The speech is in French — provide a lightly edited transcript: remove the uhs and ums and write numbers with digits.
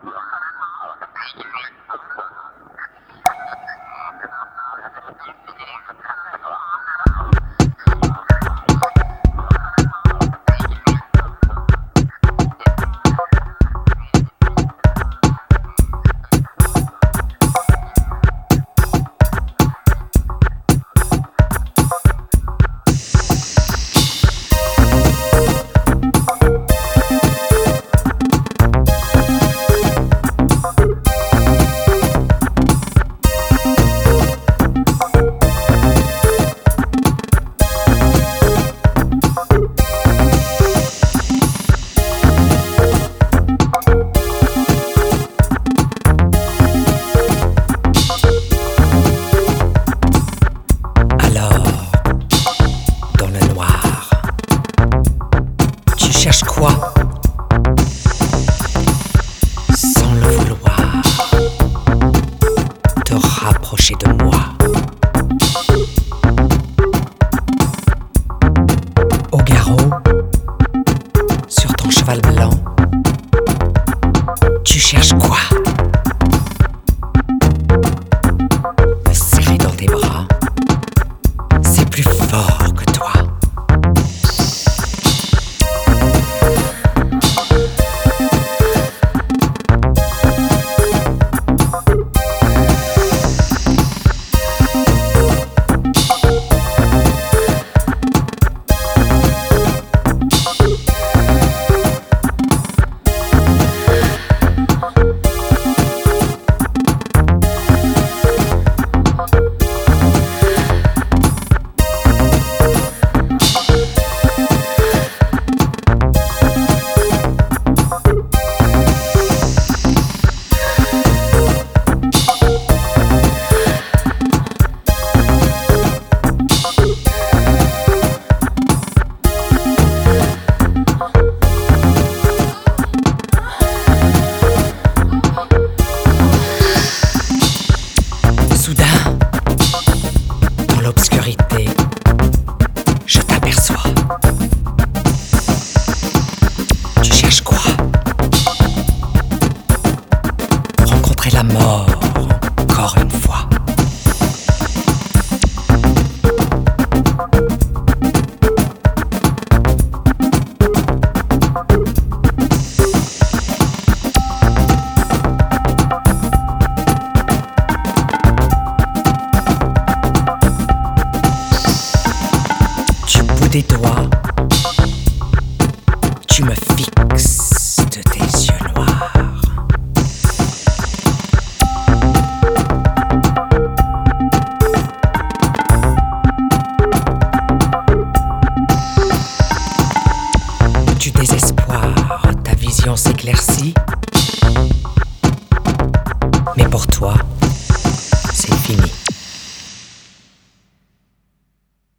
Cherche quoi? Sans le vouloir, te rapprocher de moi. Au garrot, sur ton cheval blanc, tu cherches quoi? Me serrer dans tes bras, c'est plus fort que toi. Soudain, dans l'obscurité, je t'aperçois. Tu cherches quoi? Rencontrer la mort encore une fois. Des doigts, tu me fixes de tes yeux noirs. Du désespoir, ta vision s'éclaircit. Mais pour toi,